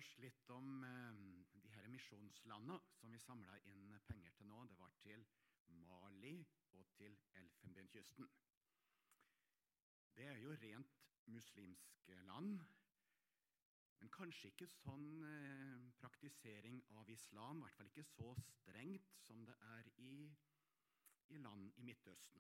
først litt om de her misjonslandene som vi samlet inn penger til nå. Det var til Mali og til Elfenbenskysten. Det er jo rent muslimske land, men kanskje ikke sånn praktisering av islam, I hvert fall ikke så strengt som det er i land i Midtøsten.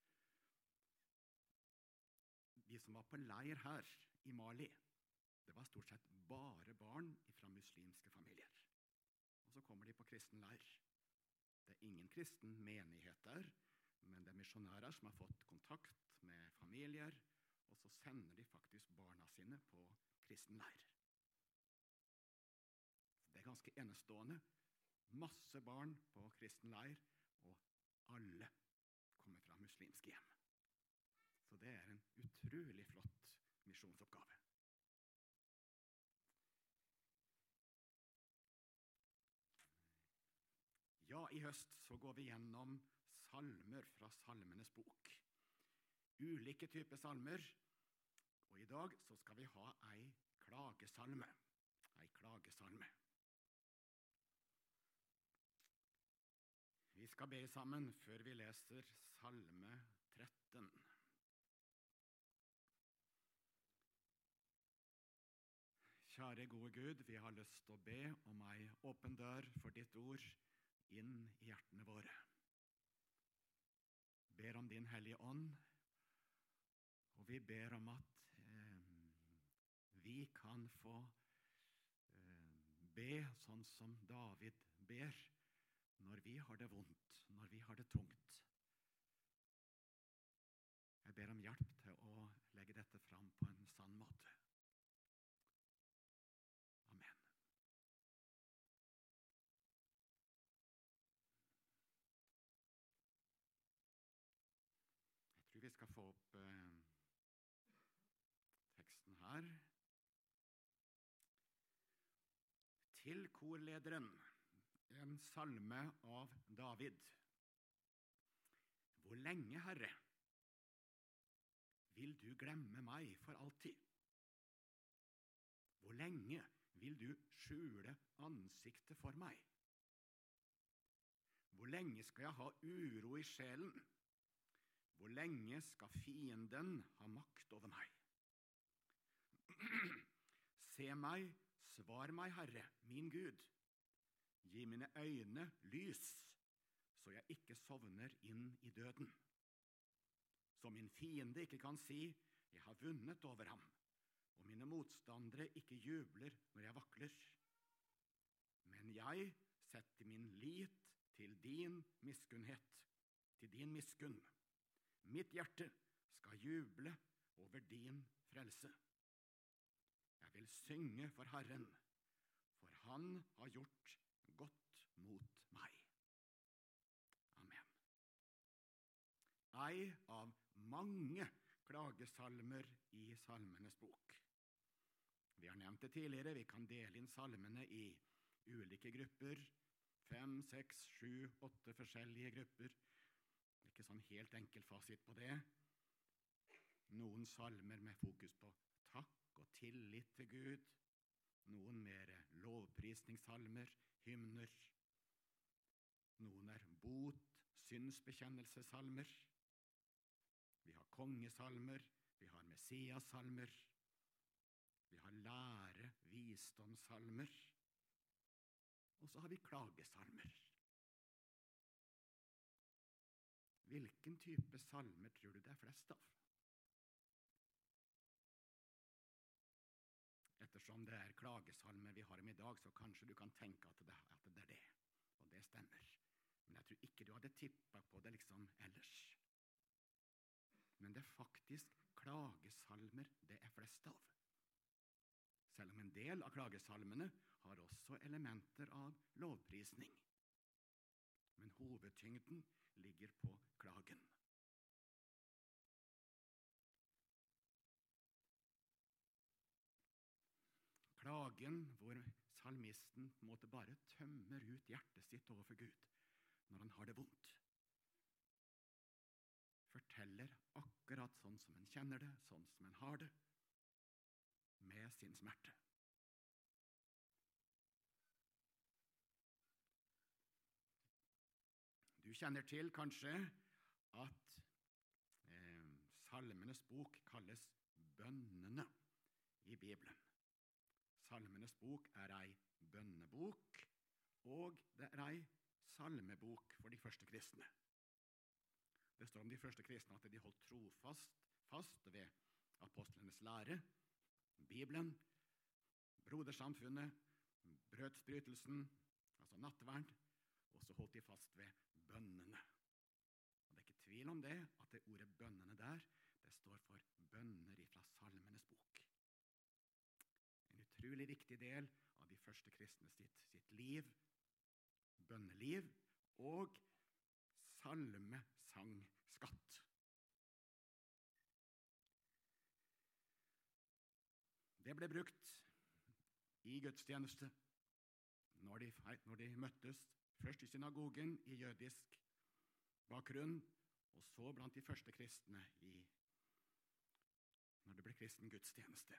De som var på leir her i Mali, det var stort sett bare barn fra muslimske familier. Og så kommer de på kristen leir. Det er ingen kristen menighet der, men det er misjonærer som har fått kontakt med familier, og så sender de faktisk barna sine på kristen leir. Det er ganske enestående. Masse barn på kristen leir, og alle kommer fra muslimske hjem. Så det er en utrolig flott misjonsoppgave. Ja, i høst så går vi gjennom salmer fra Salmenes bok. Ulike typer salmer, og i dag så skal vi ha ei klagesalme. Vi skal be sammen før vi leser Salme 13. Kjære gode Gud, vi har lyst til å be om ei åpen dør for ditt ord inn i hjertene våre. Ber om din hellige ånd, og vi ber om at vi kan få be sånn som David ber når vi har det vondt, når vi har det tungt. Jeg ber om hjelp til å legge dette fram på en sann måte. Amen. Jeg tror vi skal få opp teksten her. Til korlederen, en salme av David. Hvor lenge, Herre, vil du glemme meg for alltid? Hvor lenge vil du skjule ansiktet for meg? Hvor lenge skal jeg ha uro i sjelen? Hvor lenge skal fienden ha makt over meg? Se meg, svar meg, Herre, min Gud. Gi mine øyne lys, så jeg ikke sovner inn i døden. Så min fiende ikke kan si, jeg har vunnet over ham, og mine motstandere ikke jubler når jeg vakler. Men jeg setter min lit til din miskunnhet, til din miskunn. Mitt hjerte skal juble over din frelse. Jeg vil synge for Herren, for han har gjort godt mot meg. Amen. Ei av mange klagesalmer i Salmenes bok. Vi har nevnt det tidligere, vi kan dele inn salmene i ulike grupper, 5, 6, 7, 8 forskjellige grupper. Ikke sånn helt enkel fasit på det. Noen salmer med fokus på takk og tillit til Gud. Noen mer lovprisningssalmer, hymner. Noen er bot, synsbekjennelsesalmer. Vi har kongesalmer, vi har messiasalmer. Vi har lære, visdomssalmer. Og så har vi klagesalmer. Hvilken type salmer tror du det er flest av? Ettersom det er klagesalmer vi har om i dag, så kanskje du kan tenke at det er det. Og det stemmer. Men jeg tror ikke du hadde tippet på det liksom ellers. Men det er faktisk klagesalmer det er flest av. Selv om en del av klagesalmene har også elementer av lovprisning. Men hovedtyngden ligger på klagen. Klagen hvor salmisten på en måte bare tømmer ut hjertet sitt overfor Gud når han har det vondt. Forteller akkurat sånn som en kjenner det, sånn som en har det, med sin smerte. Du kjenner til kanskje at Salmenes bok kalles bønnene i Bibelen. Salmenes bok er ei bønnebok, og det er ei salmebok for de første kristne. Det står om de første kristne at de holdt fast ved apostlenes lære, Bibelen, brodersamfunnet, brødsbrytelsen, altså nattverd, og så holdt de fast ved bønnene. Og det er ikke tvil om det, at det ordet bønnene der, det står for bønner ifra Salmenes bok. En utrolig viktig del av de første kristne sitt liv, bønneliv og salmesangskatt. Det ble brukt i gudstjeneste når de møttes, først i synagogen i jødisk bakgrunn, og så blant de første kristne når det ble kristen gudstjeneste.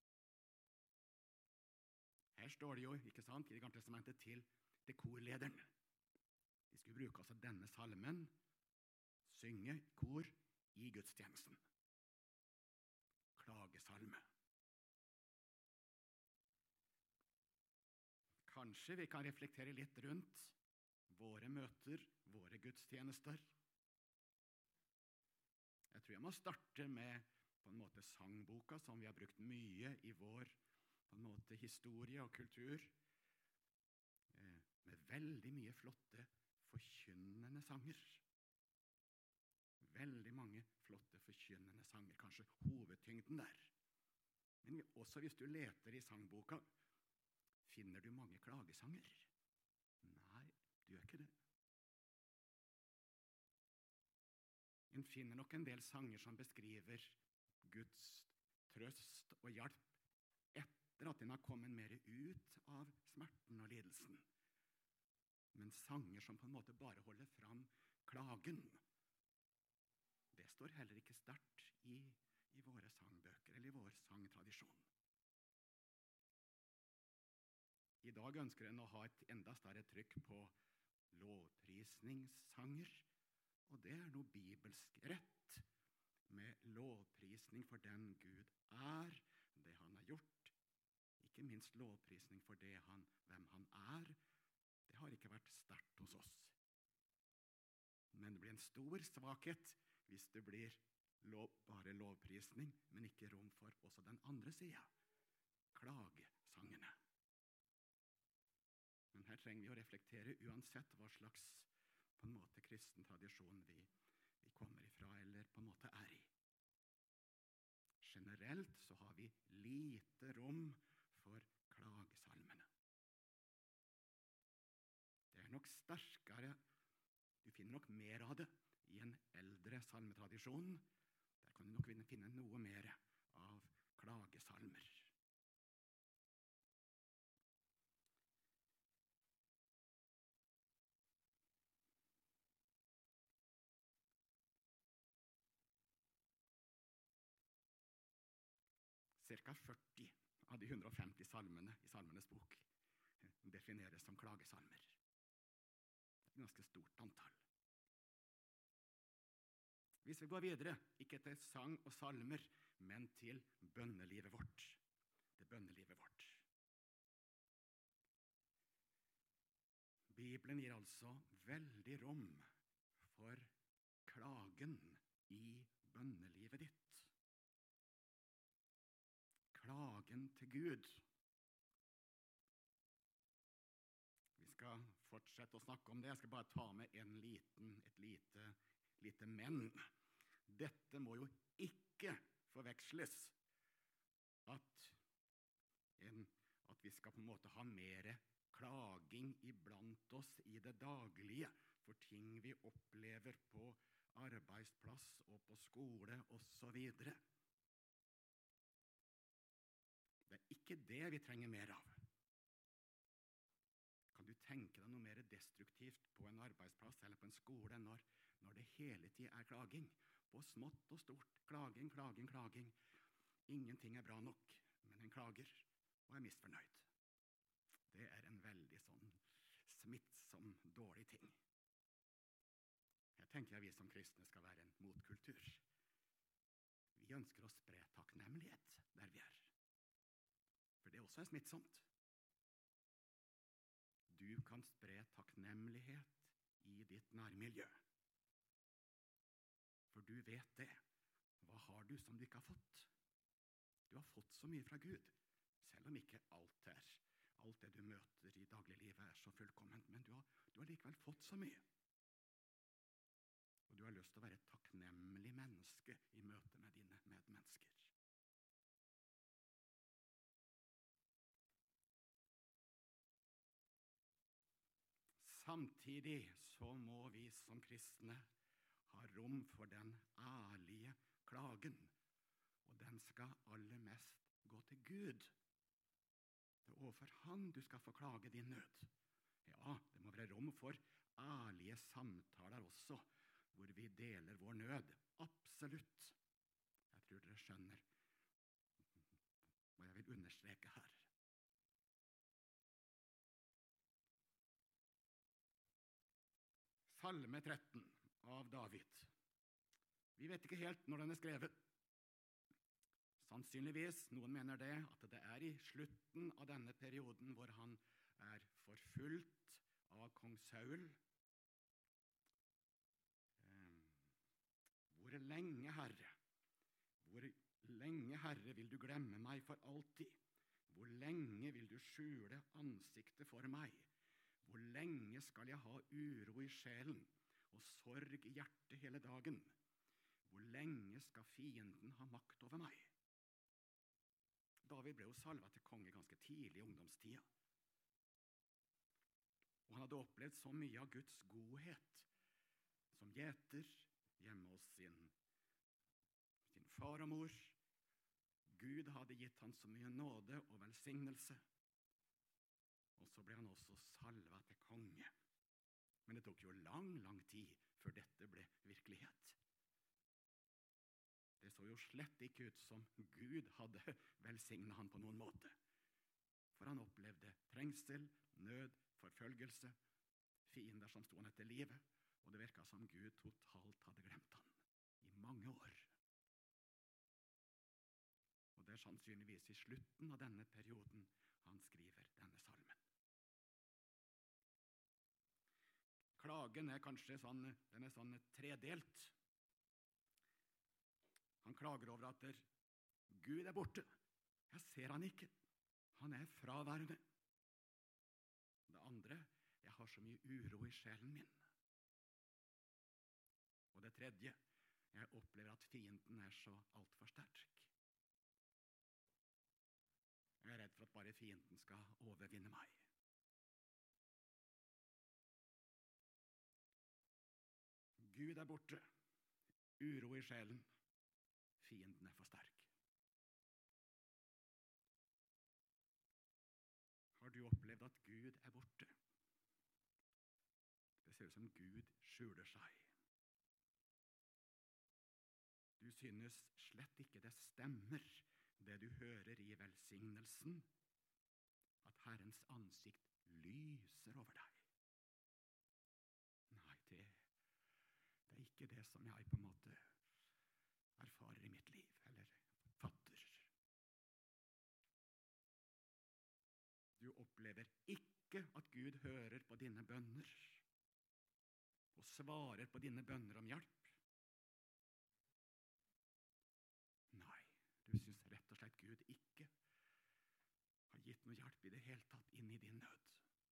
Her står det jo, ikke sant, i Det gamle testamentet til korlederen. De skulle bruke altså denne salmen, synge kor i gudstjenesten. Klagesalme. Kanskje vi kan reflektere litt rundt våre møter, våre gudstjenester. Jeg tror jeg må starte med på en måte sangboka, som vi har brukt mye i vår på en måte historie og kultur, med veldig mye flotte forkynnende sanger. Veldig mange flotte forkynnende sanger, kanskje hovedtyngden der. Men også hvis du leter i sangboka, finner du mange klagesanger? Nei, du gjør ikke det. En finner nok en del sanger som beskriver Guds trøst og hjelp etter at en har kommet mer ut av smerten og lidelsen. Men sanger som på en måte bare holder fram klagen, det står heller ikke sterkt i våre sangbøker eller i vår sangtradisjon. I dag ønsker en å ha et enda større trykk på lovprisningssanger, og det er noe bibelsk rett, med lovprisning for den Gud er, det han har gjort, ikke minst lovprisning for hvem han er. Det har ikke vært sterkt hos oss. Men det blir en stor svakhet hvis det blir bare lovprisning, men ikke rom for også den andre siden, klagesangene. Men her trenger vi å reflektere uansett hva slags på en måte kristen tradisjon vi kommer ifra eller på en måte er i. Generelt så har vi lite rom for klagesalmene. Det er nok sterkere, du finner nok mer av det i en eldre salmetradisjon. Der kan du nok finne noe mer av klagesalmer. Cirka 40 av de 150 salmene i Salmenes bok defineres som klagesalmer. Det er et ganske stort antall. Hvis vi går videre, ikke til sang og salmer, men til bønnelivet vårt. Det bønnelivet vårt. Bibelen gir altså veldig rom for klagen i bønnelivet ditt. Klagen til Gud. Vi skal fortsette å snakke om det. Jeg skal bare ta med et lite men. Dette må jo ikke forveksles at vi skal på en måte ha mer klaging iblant oss i det daglige for ting vi opplever på arbeidsplass og på skole og så videre. Det er ikke det vi trenger mer av. Kan du tenke deg noe mer destruktivt på en arbeidsplass eller på en skole når det hele tiden er klaging? På smått og stort. Klaging, klaging, klaging. Ingenting er bra nok, men en klager og er misfornøyd. Det er en veldig sånn smittsom, dårlig ting. tenker jeg vi som kristne skal være en motkultur. Vi ønsker å spre takknemlighet der vi er. For det også er smittsomt. Du kan spre takknemlighet i ditt nærmiljø. For du vet det. Hva har du som du ikke har fått? Du har fått så mye fra Gud, selv om ikke alt det du møter i dagliglivet er så fullkomment, men du har likevel fått så mye. Og du har lyst til å være et takknemlig menneske i møte med dine medmennesker. Samtidig så må vi som kristne ha rom for den ærlige klagen, og den skal aller mest gå til Gud. Det er overfor han du skal få klage din nød. Ja, det må være rom for ærlige samtaler også, hvor vi deler vår nød. Absolutt. Jeg tror dere skjønner hva jeg vil understreke her. Salme 13 av David. Vi vet ikke helt når den er skrevet. Sannsynligvis, noen mener det, at det er i slutten av denne perioden hvor han er forfulgt av kong Saul. Hvor lenge, Herre, vil du glemme meg for alltid? Hvor lenge vil du skjule ansiktet for meg? Hvor lenge skal jeg ha uro i sjelen og sorg i hjertet hele dagen? Hvor lenge skal fienden ha makt over meg? David ble jo salvet til konge ganske tidlig i ungdomstida. Og han hadde opplevd så mye av Guds godhet som gjeter hjemme hos sin far og mor. Gud hadde gitt han så mye nåde og velsignelse. Og så ble han også salvet til konge. Men det tok jo lang tid før dette ble virkelighet. Det så jo slett ikke ut som Gud hadde velsignet han på noen måte. For han opplevde trengsel, nød, forfølgelse, fiender som sto han etter livet, og det virket som Gud totalt hadde glemt han i mange år. Og det er sannsynligvis i slutten av denne perioden han skriver denne salmen. Klagen er kanskje sånn tredelt. Han klager over at Gud er borte. Jeg ser han ikke. Han er fraværende. Det andre, jeg har så mye uro i sjelen min. Og det tredje, jeg opplever at fienden er så alt for sterk. Jeg er redd for at bare fienden skal overvinne meg. Gud er borte. Uro i sjelen. Fienden er for sterk. Har du opplevd at Gud er borte? Det ser ut som Gud skjuler seg. Du synes slett ikke det stemmer, det du hører i velsignelsen, at Herrens ansikt lyser over deg. Nei, det er ikke det som jeg på en måte erfarer i mitt liv, eller fatter. Du opplever ikke at Gud hører på dine bønner, og svarer på dine bønner om hjelp. Nei, du synes rett og slett Gud ikke har gitt noe hjelp i det hele tatt inn i din nød.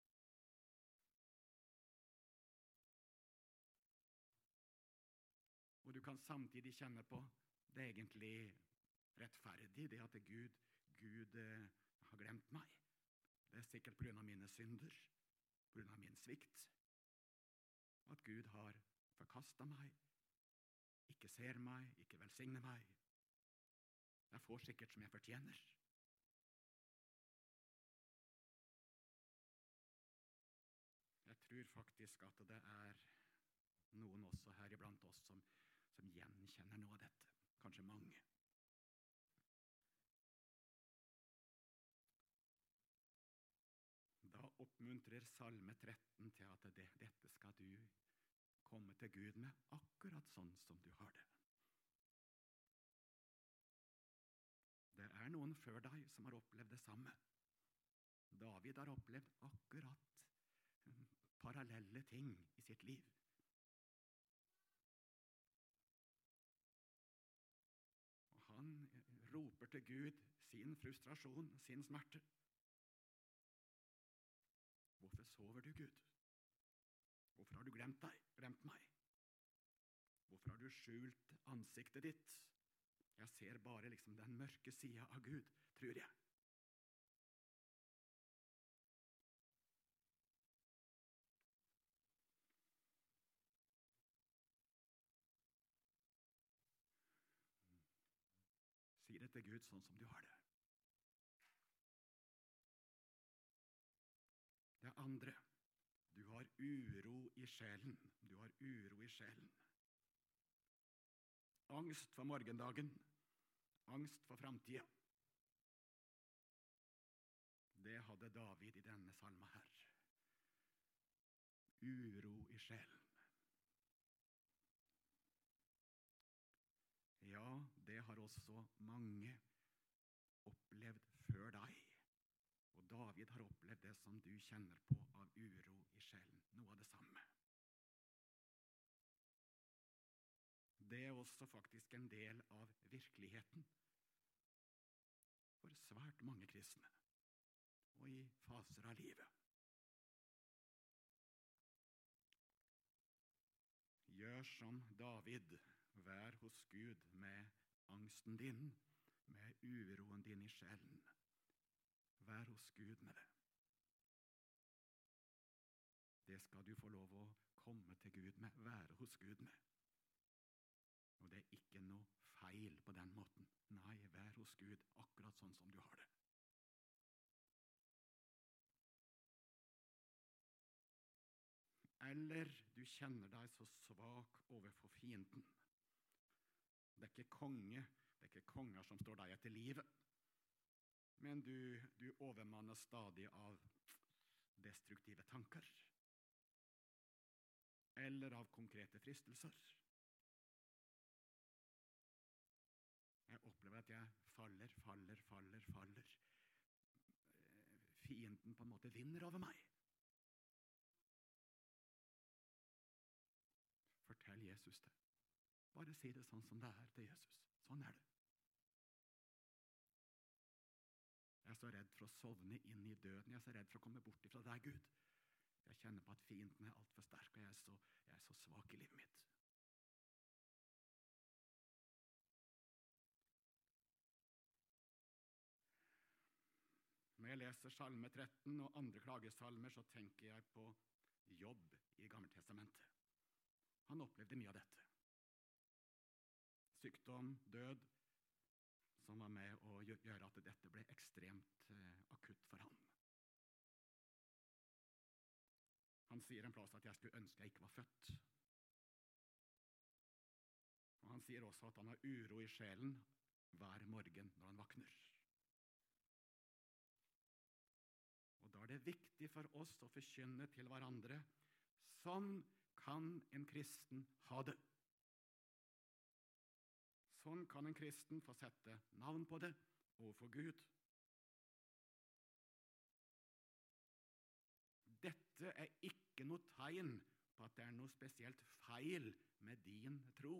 Og du kan samtidig kjenne på det egentlig rettferdig, det at Gud har glemt meg. Det er sikkert på grunn av mine synder, på grunn av min svikt, at Gud har forkastet meg, ikke ser meg, ikke velsigner meg. Jeg får sikkert som jeg fortjener. Jeg tror faktisk at det er noen også her iblant oss som gjenkjenner noe av dette. Kanskje mange. Da oppmuntrer Salme 13 til at dette skal du komme til Gud med akkurat sånn som du har det. Det er noen før deg som har opplevd det samme. David har opplevd akkurat parallelle ting i sitt liv. Og han roper til Gud sin frustrasjon, sin smerte. Hvorfor sover du, Gud? Hvorfor har du glemt meg? Hvorfor har du skjult ansiktet ditt? Jeg ser bare liksom den mørke siden av Gud, tror jeg. Si det til Gud sånn som du har det. Det andre, du har uro i sjelen. Du har uro i sjelen. Angst for morgendagen. Angst for framtiden. Det hadde David i denne salmen her. Uro i sjelen. Ja, det har også mange opplevd før deg. Og David har opplevd det som du kjenner på av uro i sjelen. Noe av det samme. Det er også faktisk en del av virkeligheten for svært mange kristne, og i faser av livet. Gjør som David, vær hos Gud med angsten din, med uroen din i sjelen. Vær hos Gud med det. Det skal du få lov å komme til Gud med, være hos Gud med. Og det er ikke noe feil på den måten. Nei, vær hos Gud akkurat sånn som du har det. Eller du kjenner deg så svak overfor fienden. Det er ikke konger som står deg etter livet. Men du overmanner stadig av destruktive tanker. Eller av konkrete fristelser. Jeg opplever at jeg faller. Fienden på en måte vinner over meg. Fortell Jesus det. Bare si det sånn som det er til Jesus. Sånn er det. Jeg er så redd for å sovne inn i døden. Jeg er så redd for å komme bort ifra deg, Gud. Jeg kjenner på at fienden er alt for sterk, og jeg er så svak i livet mitt. Når jeg leser Salme 13 og andre klagesalmer, så tenker jeg på Jobb i Gammeltestamentet. Han opplevde mye av dette. Sykdom, død, som var med å gjøre at dette ble ekstremt akutt for ham. Han sier en plass at jeg skulle ønske jeg ikke var født. Og han sier også at han har uro i sjelen hver morgen når han våkner. Og da er det viktig for oss å forkynne til hverandre, sånn kan en kristen ha det. Sånn kan en kristen få sette navn på det overfor Gud. Dette er ikke noe tegn på at det er noe spesielt feil med din tro.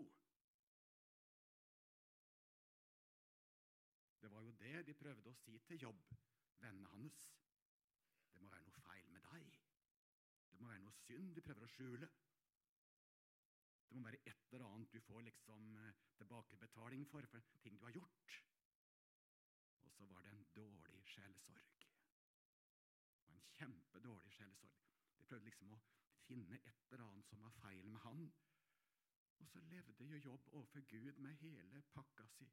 Det var jo det de prøvde å si til Jobb, vennene hans. Det må være noe feil med deg. Det må være noe synd du prøver å skjule. Det må være et eller annet du får liksom tilbakebetaling for ting du har gjort. Og så var det en dårlig sjelesorg. Og en kjempedårlig sjelesorg. De prøvde liksom å finne et eller annet som var feil med han. Og så levde jo Jobb overfor Gud med hele pakka si,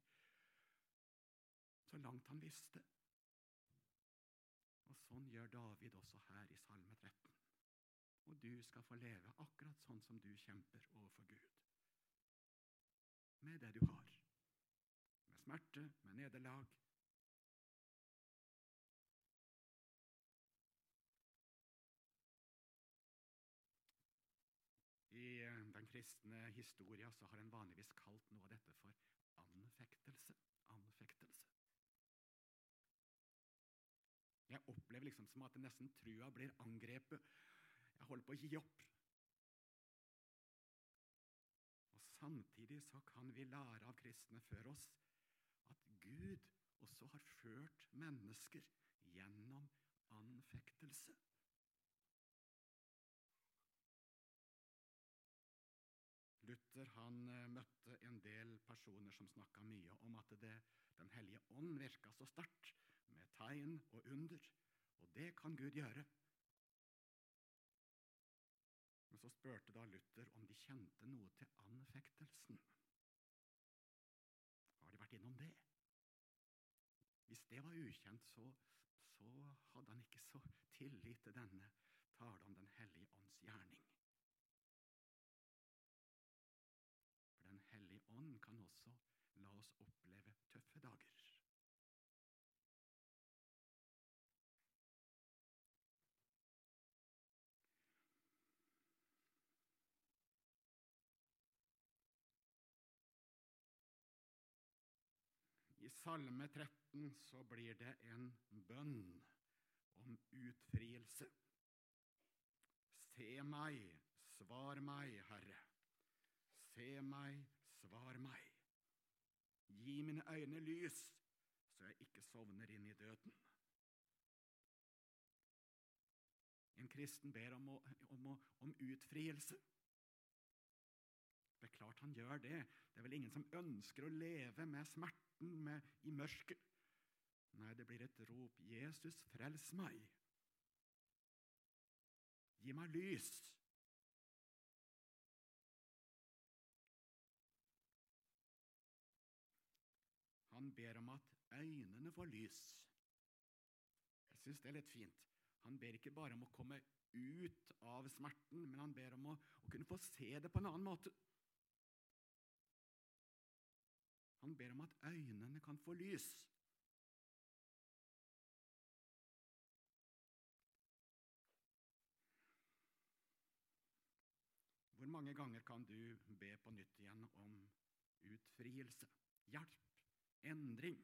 så langt han visste. Og sånn gjør David også her i Salme 13. Og du skal få leve akkurat sånn som du kjemper overfor Gud. Med det du har. Med smerte, med nederlag. I den kristne historia så har en vanligvis kalt noe av dette for anfektelse. Anfektelse. Jeg opplever liksom som at nesten trua blir angrepet. Jeg holder på å gi opp. Og samtidig så kan vi lære av kristne før oss at Gud også har ført mennesker gjennom anfektelse. Luther han møtte en del personer som snakket mye om at Den hellige ånd virket så sterkt med tegn og under, og det kan Gud gjøre. Men så spurte da Luther om de kjente noe til anfektelsen. Har de vært innom det? Hvis det var ukjent, så hadde han ikke så tillit til denne tale om Den hellige ånds gjerning. For Den hellige ånd kan også la oss oppleve tøffe dager. I Salme 13 så blir det en bønn om utfrielse. Se meg, svar meg, Herre. Se meg, svar meg. Gi mine øyne lys, så jeg ikke sovner inn i døden. En kristen ber om utfrielse. Det er klart han gjør det. Det er vel ingen som ønsker å leve med smerten i mørket. Nei, det blir et rop. Jesus, frels meg. Gi meg lys. Han ber om at øynene får lys. Jeg synes det er litt fint. Han ber ikke bare om å komme ut av smerten, men han ber om å kunne få se det på en annen måte. Han ber om at øynene kan få lys. Hvor mange ganger kan du be på nytt igjen om utfrielse, hjelp, endring?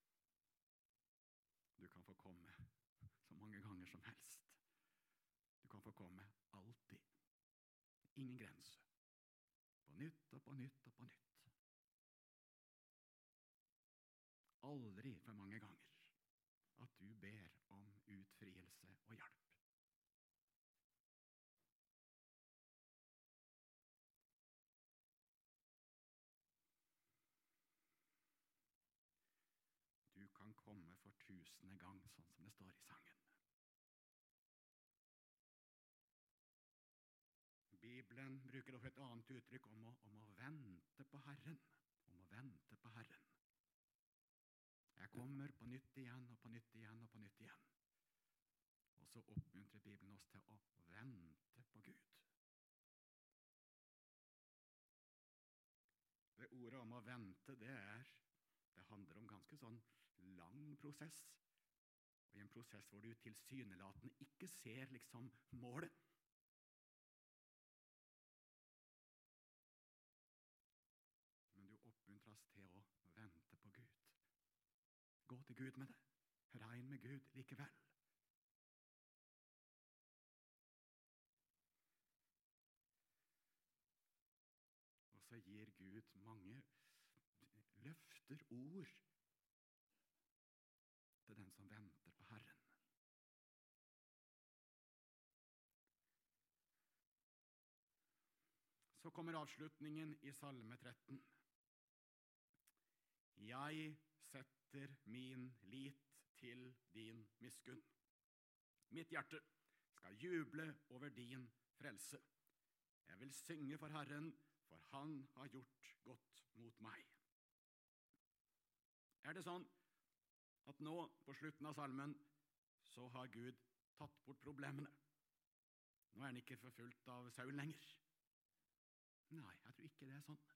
Du kan få komme så mange ganger som helst. Du kan få komme alltid. Ingen grense. På nytt og på nytt og på nytt. Aldri for mange ganger at du ber om utfrielse og hjelp. Du kan komme for 1000. gang, sånn som det står i sangen. Bibelen bruker også et annet uttrykk om å vente på Herren. Om å vente på Herren. Jeg kommer på nytt igjen og på nytt igjen og på nytt igjen. Og så oppmuntrer Bibelen oss til å vente på Gud. Det ordet om å vente, det handler om ganske sånn lang prosess. Og i en prosess hvor du tilsynelatende ikke ser liksom målet. Men du oppmuntres til å vente på Gud. Gå til Gud med det. Regn med Gud likevel. Og så gir Gud mange løfter, ord, til den som venter på Herren. Så kommer avslutningen i Salme 13. Jeg setter min lit til din miskunn. Mitt hjerte skal juble over din frelse. Jeg vil synge for Herren, for han har gjort godt mot meg. Er det sånn at nå, på slutten av salmen, så har Gud tatt bort problemene? Nå er han ikke forfulgt av Saul lenger. Nei, jeg tror ikke det er sånn.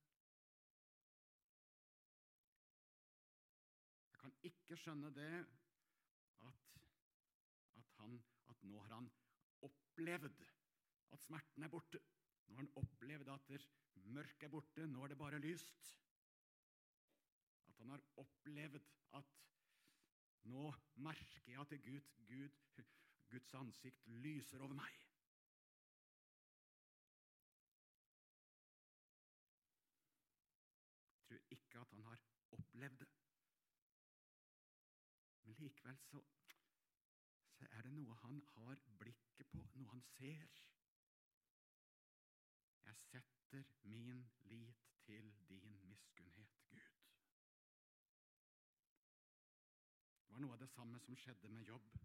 Jeg kan ikke skjønne det at nå har han opplevd at smerten er borte. Nå har han opplevd at mørket er borte, nå er det bare lyst. At han har opplevd at nå merker jeg at Guds ansikt lyser over meg. Jeg tror ikke at han har opplevd det. Men likevel så er det noe han har blikket på, noe han ser. Jeg setter min lit til din miskunnhet, Gud. Det var noe av det samme som skjedde med Jobb.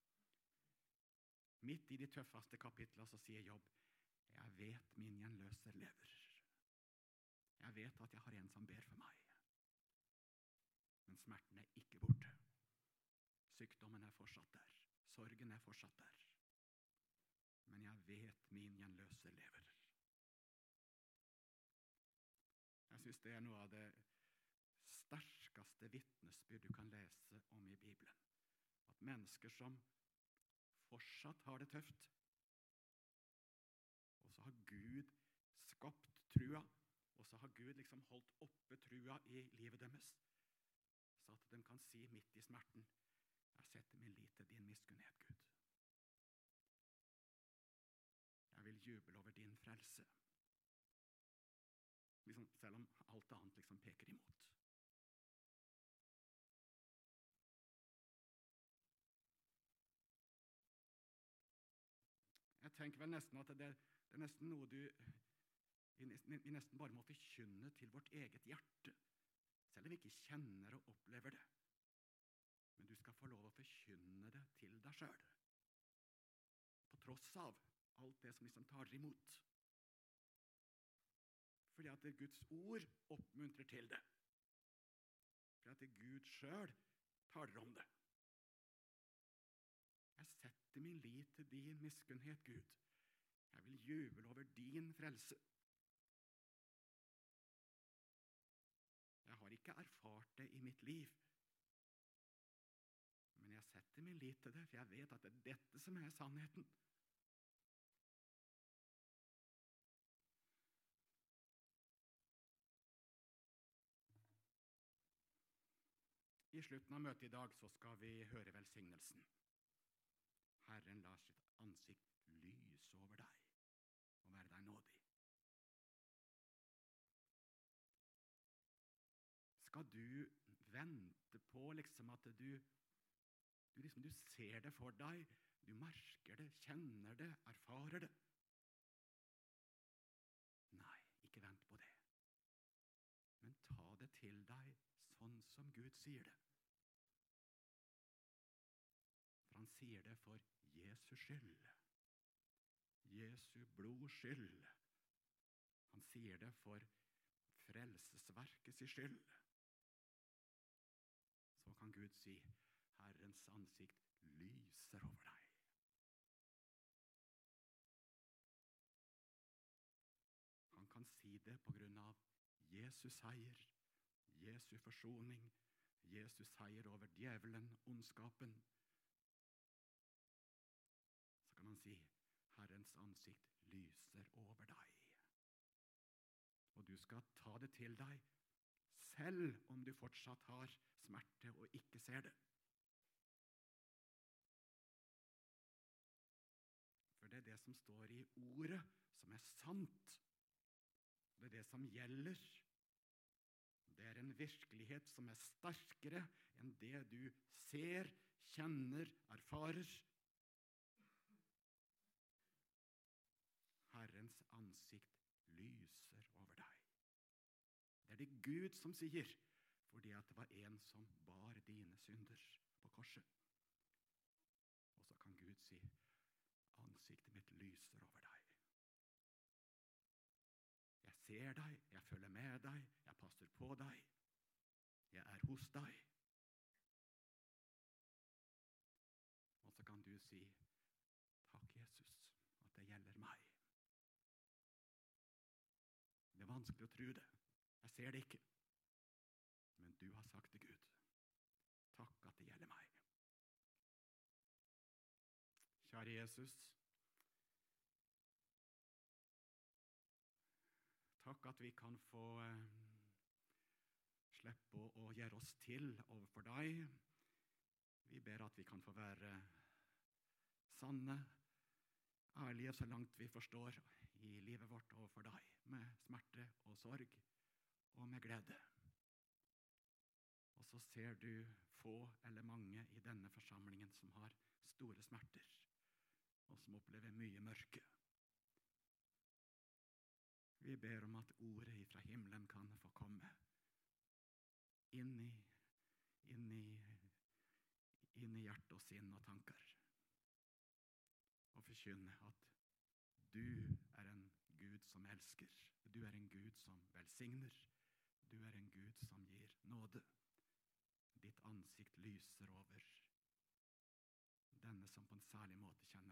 Midt i de tøffeste kapitlene så sier Jobb, jeg vet min gjenløser lever. Jeg vet at jeg har en som ber for meg. Men smerten er ikke borte. Sykdommen er fortsatt der. Sorgen er fortsatt der. Men jeg vet min gjenløser lever. Jeg synes det er noe av det sterkeste vitnesbyrd du kan lese om i Bibelen. At mennesker som fortsatt har det tøft, og så har Gud skapt trua, og så har Gud liksom holdt oppe trua i livet deres, så at de kan si midt i smerten, jeg setter min lit til din miskunnhet, Gud. Jeg vil juble over din frelse. Liksom, selv om alt annet liksom peker imot. Jeg tenker vel nesten at det er nesten noe vi nesten bare må forkynne til vårt eget hjerte, selv om vi ikke kjenner og opplever det. Men du skal få lov å forkynne det til deg selv, på tross av alt det som liksom tar imot. Fordi at Guds ord oppmuntrer til det. Fordi at Gud selv taler om det. Jeg setter min lit til din miskunnhet, Gud. Jeg vil juble over din frelse. Jeg har ikke erfart det i mitt liv. Men jeg setter min lit til det, for jeg vet at det er dette som er sannheten. I slutten av møtet i dag så skal vi høre velsignelsen. Herren lar sitt ansikt lyse over deg og være deg nådig. Skal du vente på liksom at du ser det for deg, du merker det, kjenner det, erfarer det? Nei, ikke vent på det. Men ta det til deg sånn som Gud sier det. For han sier det for Jesu skyld. Jesu blods skyld. Han sier det for frelsesverkets skyld. Så kan Gud si, Herrens ansikt lyser over deg. Han kan si det på grunn av Jesus seier, Jesu forsoning, Jesus seier over djevelen, ondskapen. Så kan han si, Herrens ansikt lyser over deg. Og du skal ta det til deg, selv om du fortsatt har smerte og ikke ser det. For det er det som står i ordet som er sant. Det er det som gjelder. Det er en virkelighet som er sterkere enn det du ser, kjenner, erfarer. Herrens ansikt lyser over deg. Det er det Gud som sier, fordi at det var en som bar dine synder på korset. Og så kan Gud si, ansiktet mitt lyser over deg. Jeg ser deg, jeg følger med deg, jeg passer på deg. Jeg er hos deg. Og så kan du si, takk Jesus, at det gjelder meg. Det er vanskelig å tro det. Jeg ser det ikke. Men du har sagt det, Gud. Takk at det gjelder meg. Kjære Jesus, takk at vi kan få slippe å gjøre oss til overfor deg. Vi ber at vi kan få være sanne, ærlige så langt vi forstår i livet vårt overfor deg, med smerte og sorg og med glede. Og så ser du få eller mange i denne forsamlingen som har store smerter, og som opplever mye mørke. Vi ber om at ordet fra himmelen kan få komme inn i hjerte og sinn og tanker, og forkynne at du er en Gud som elsker, du er en Gud som velsigner, du er en Gud som gir nåde. Ditt ansikt lyser over denne som på en særlig måte kjenner